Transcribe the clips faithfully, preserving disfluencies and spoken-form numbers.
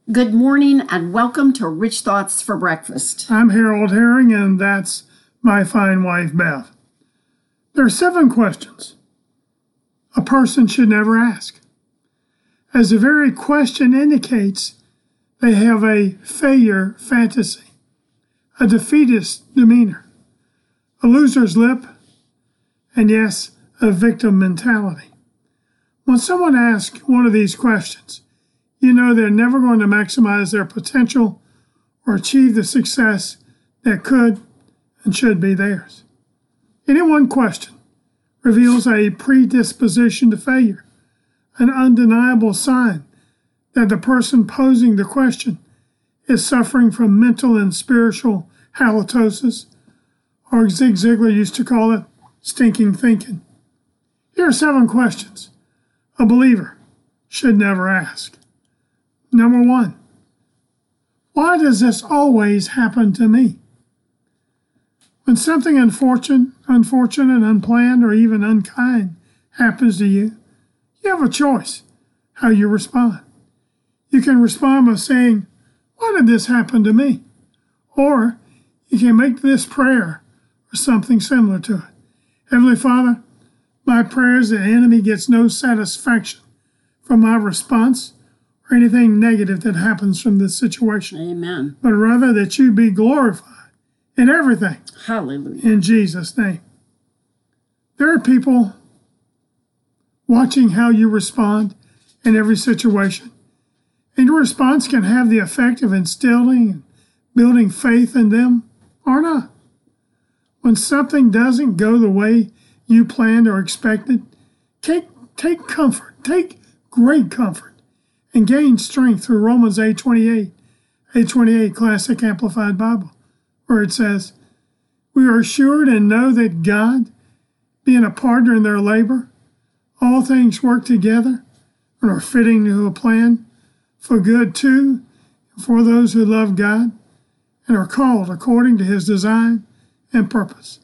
Good morning and welcome to Rich Thoughts for Breakfast. I'm Harold Herring, and that's my fine wife, Beth. There are seven questions a person should never ask. As the very question indicates, they have a failure fantasy, a defeatist demeanor, a loser's lip, and yes, a victim mentality. When someone asks one of these questions, you know they're never going to maximize their potential or achieve the success that could and should be theirs. Any one question reveals a predisposition to failure, an undeniable sign that the person posing the question is suffering from mental and spiritual halitosis, or Zig Ziglar used to call it stinking thinking. Here are seven questions a believer should never ask. Number one, why does this always happen to me? When something unfortunate, unfortunate, unplanned, or even unkind happens to you, you have a choice how you respond. You can respond by saying, why did this happen to me? Or you can make this prayer or something similar to it. Heavenly Father, my prayer is that the enemy gets no satisfaction from my response or anything negative that happens from this situation. Amen. But rather that you be glorified in everything. Hallelujah. In Jesus' name. There are people watching how you respond in every situation. And your response can have the effect of instilling and building faith in them or not. When something doesn't go the way you planned or expected, take, take comfort, take great comfort, and gain strength through Romans eight twenty-eight, eight twenty-eight Classic Amplified Bible, where it says, we are assured and know that God, being a partner in their labor, all things work together and are fitting to a plan for good too, for those who love God and are called according to his design and purpose.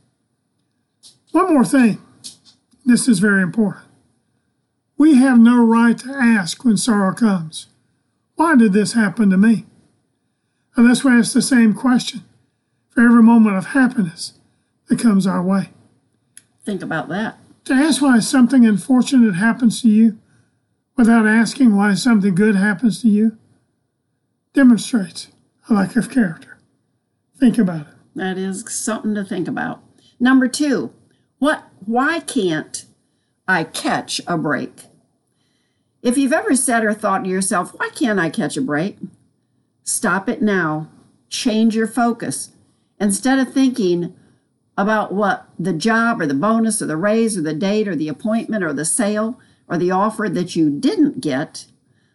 One more thing. This is very important. We have no right to ask when sorrow comes, why did this happen to me? Unless we ask the same question for every moment of happiness that comes our way. Think about that. To ask why something unfortunate happens to you without asking why something good happens to you demonstrates a lack of character. Think about it. That is something to think about. Number two, what? Why can't I catch a break? If you've ever said or thought to yourself, why can't I catch a break? Stop it now. Change your focus. Instead of thinking about what the job or the bonus or the raise or the date or the appointment or the sale or the offer that you didn't get,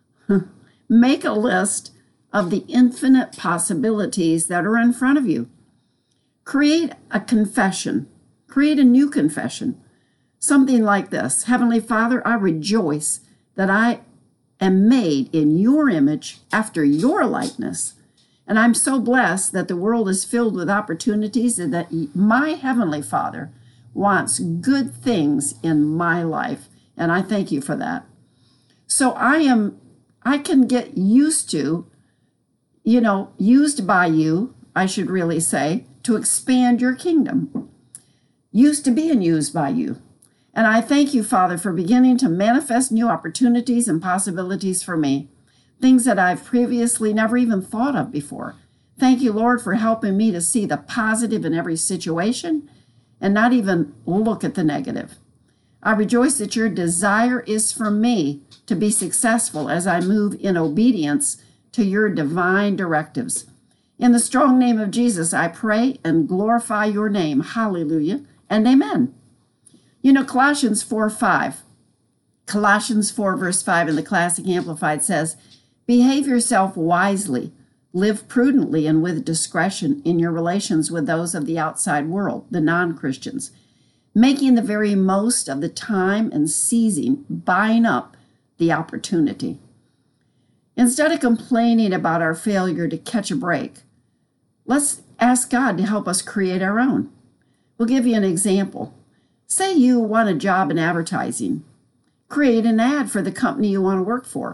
make a list of the infinite possibilities that are in front of you. Create a confession. Create a new confession. Something like this. Heavenly Father, I rejoice that I am made in your image after your likeness. And I'm so blessed that the world is filled with opportunities and that my Heavenly Father wants good things in my life. And I thank you for that. So I am, I can get used to, you know, used by you, I should really say, to expand your kingdom. Used to being used by you. And I thank you, Father, for beginning to manifest new opportunities and possibilities for me, things that I've previously never even thought of before. Thank you, Lord, for helping me to see the positive in every situation and not even look at the negative. I rejoice that your desire is for me to be successful as I move in obedience to your divine directives. In the strong name of Jesus, I pray and glorify your name. Hallelujah and amen. You know, Colossians four five, Colossians four verse five in the Classic Amplified says, behave yourself wisely, live prudently and with discretion in your relations with those of the outside world, the non-Christians, making the very most of the time and seizing, buying up the opportunity. Instead of complaining about our failure to catch a break, let's ask God to help us create our own. We'll give you an example. Say you want a job in advertising. Create an ad for the company you want to work for.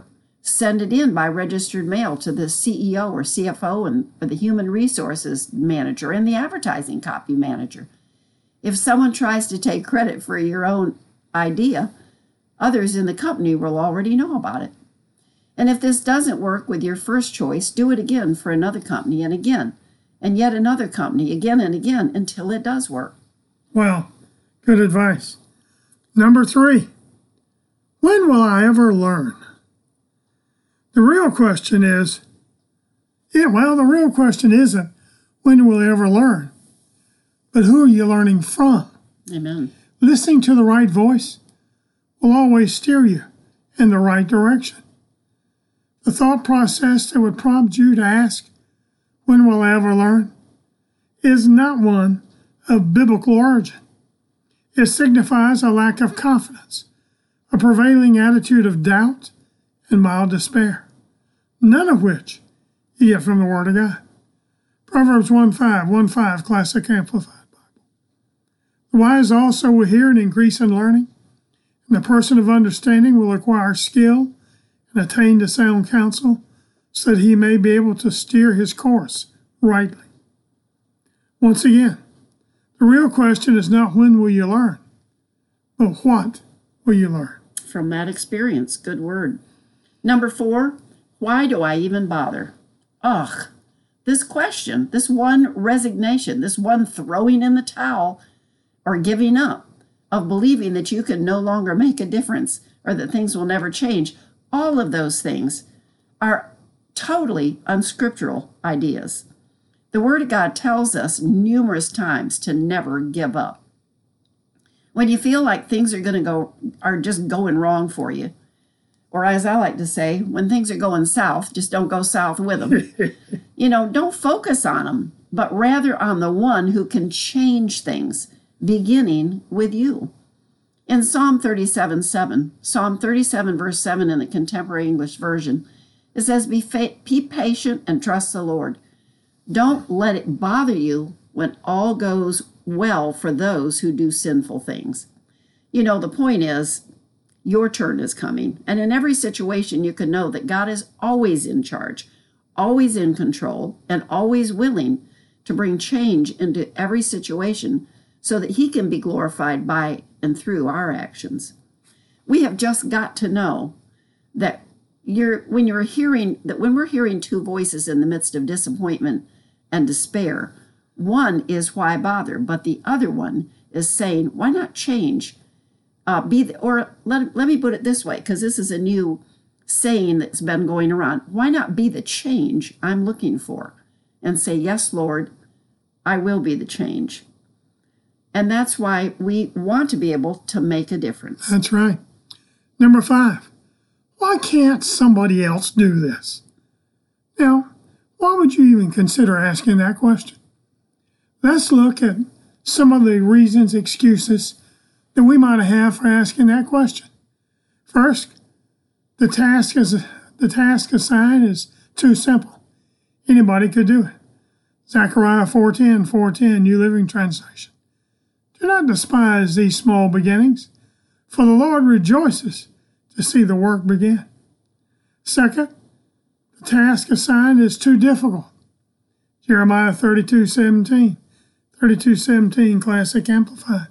Send it in by registered mail to the C E O or C F O and or the human resources manager and the advertising copy manager. If someone tries to take credit for your own idea, others in the company will already know about it. And if this doesn't work with your first choice, do it again for another company and again, and yet another company again and again until it does work. Well, good advice. Number three, when will I ever learn? The real question is, yeah, well, the real question isn't when will I ever learn, but who are you learning from? Amen. Listening to the right voice will always steer you in the right direction. The thought process that would prompt you to ask, when will I ever learn, is not one of biblical origin. It signifies a lack of confidence, a prevailing attitude of doubt, and mild despair, none of which you get from the Word of God. Proverbs one five, one five, Classic Amplified Bible. The wise also will hear and increase in learning, and the person of understanding will acquire skill and attain to sound counsel, so that he may be able to steer his course rightly. Once again, the real question is not when will you learn, but what will you learn? From that experience, good word. Number four, why do I even bother? Ugh, this question, this one resignation, this one throwing in the towel or giving up of believing that you can no longer make a difference or that things will never change, all of those things are totally unscriptural ideas. The Word of God tells us numerous times to never give up. When you feel like things are going to go, are just going wrong for you, or as I like to say, when things are going south, just don't go south with them. You know, don't focus on them, but rather on the one who can change things, beginning with you. In Psalm thirty-seven seven, Psalm thirty-seven verse seven in the Contemporary English Version, it says, be, fa- be patient and trust the Lord. Don't let it bother you when all goes well for those who do sinful things. You know, the point is, your turn is coming. And in every situation, you can know that God is always in charge, always in control, and always willing to bring change into every situation so that he can be glorified by and through our actions. We have just got to know that you're when you're hearing that when we're hearing two voices in the midst of disappointment and despair, one is why bother, but the other one is saying, why not change? Uh, be the, or let, let me put it this way, because this is a new saying that's been going around. Why not be the change I'm looking for? And say, yes, Lord, I will be the change. And that's why we want to be able to make a difference. That's right. Number five, why can't somebody else do this? Now, why would you even consider asking that question? Let's look at some of the reasons, excuses that we might have for asking that question. First, the task is the task assigned is too simple. Anybody could do it. Zechariah four ten, four ten, New Living Translation. Do not despise these small beginnings, for the Lord rejoices to see the work begin. Second, the task assigned is too difficult. Jeremiah thirty-two seventeen, thirty-two seventeen, Classic Amplified.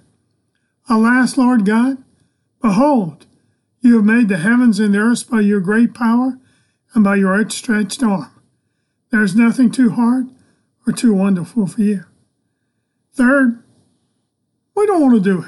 Alas, Lord God, behold, you have made the heavens and the earth by your great power and by your outstretched arm. There is nothing too hard or too wonderful for you. Third, we don't want to do it.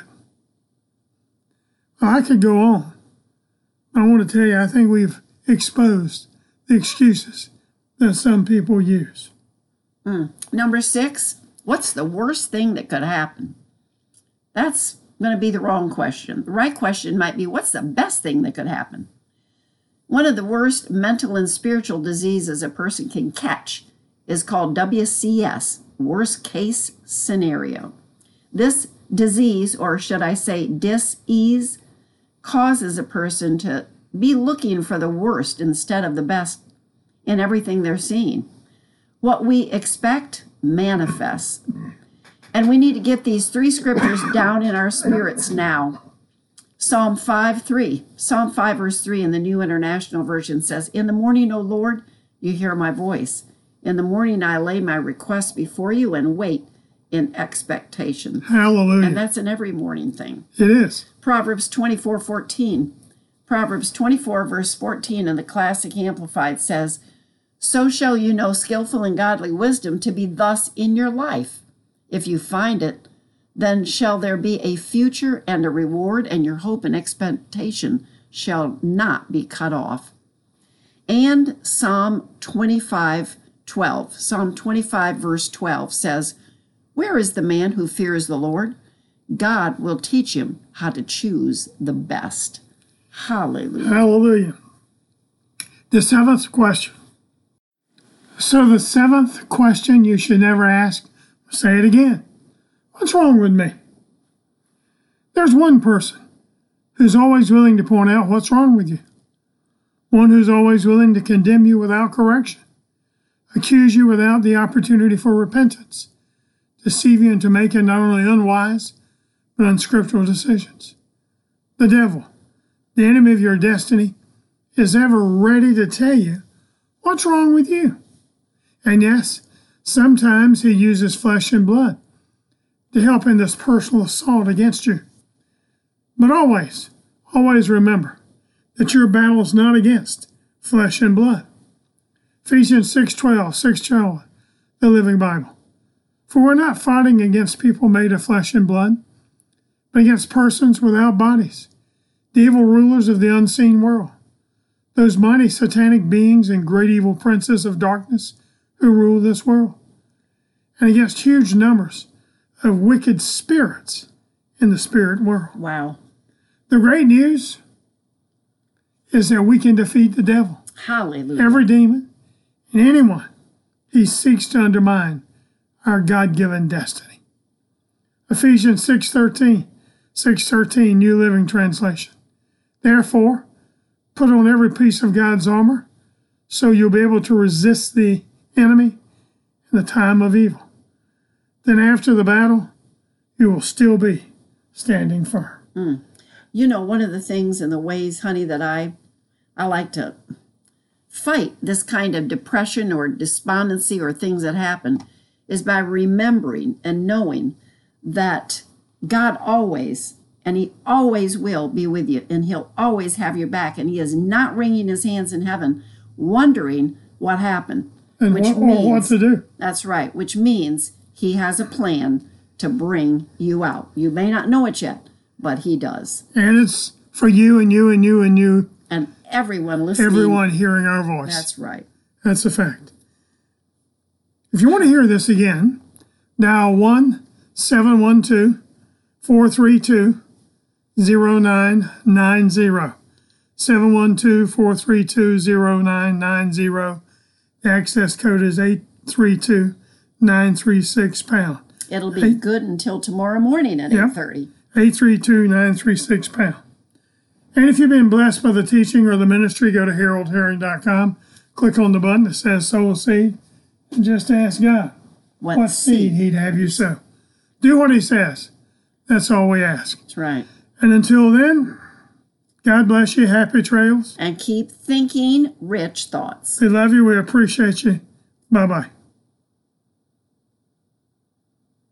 I could go on. I want to tell you, I think we've exposed the excuses that some people use. Mm. Number six, what's the worst thing that could happen? That's going to be the wrong question. The right question might be, what's the best thing that could happen? One of the worst mental and spiritual diseases a person can catch is called W C S, worst case scenario. This disease, or should I say dis-ease, causes a person to be looking for the worst instead of the best in everything they're seeing. What we expect manifests. And we need to get these three scriptures down in our spirits now. Psalm five, three. Psalm five, verse three in the New International Version says, "In the morning, O Lord, you hear my voice. In the morning, I lay my requests before you and wait in expectation." Hallelujah. And that's an every morning thing. It is. Proverbs twenty-four, fourteen. Proverbs twenty-four, verse fourteen in the Classic Amplified says, "So shall you know skillful and godly wisdom to be thus in your life. If you find it, then shall there be a future and a reward, and your hope and expectation shall not be cut off." And Psalm twenty-five, twelve. Psalm twenty-five, verse twelve says, "Where is the man who fears the Lord? God will teach him how to choose the best." Hallelujah. Hallelujah. The seventh question. So the seventh question you should never ask, say it again. What's wrong with me? There's one person who's always willing to point out what's wrong with you. One who's always willing to condemn you without correction, accuse you without the opportunity for repentance, deceive you into making not only unwise, but unscriptural decisions. The devil, the enemy of your destiny, is ever ready to tell you what's wrong with you. And yes, sometimes he uses flesh and blood to help in this personal assault against you. But always, always remember that your battle is not against flesh and blood. Ephesians six twelve, six twelve, the Living Bible. "For we're not fighting against people made of flesh and blood, but against persons without bodies, the evil rulers of the unseen world, those mighty satanic beings and great evil princes of darkness who rule this world, and against huge numbers of wicked spirits in the spirit world." Wow. The great news is that we can defeat the devil, Hallelujah. every demon, and anyone he seeks to undermine our God-given destiny. Ephesians six thirteen, six thirteen, New Living Translation. "Therefore, put on every piece of God's armor, so you'll be able to resist the enemy in the time of evil. Then after the battle, you will still be standing firm." Mm. You know, one of the things and the ways, honey, that I I like to fight this kind of depression or despondency or things that happen is by remembering and knowing that God always, and he always will be with you, and he'll always have your back, and he is not wringing his hands in heaven wondering what happened. And which what, means, what to do. That's right, which means he has a plan to bring you out. You may not know it yet, but he does. And it's for you and you and you and you. And everyone listening. Everyone hearing our voice. That's right. That's a fact. If you want to hear this again, dial one seven one two, four three two, zero nine nine zero. seven one two, four three two, zero nine nine zero. The access code is eight three two, nine three six pound. It'll be eight, good until tomorrow morning at yep, eight thirty. eight three two, nine three six pound. And if you've been blessed by the teaching or the ministry, go to harold herring dot com, click on the button that says Sow a Seed, and just ask God what, what seed he'd have you sow. Do what he says. That's all we ask. That's right. And until then, God bless you. Happy trails. And keep thinking rich thoughts. We love you. We appreciate you. Bye-bye.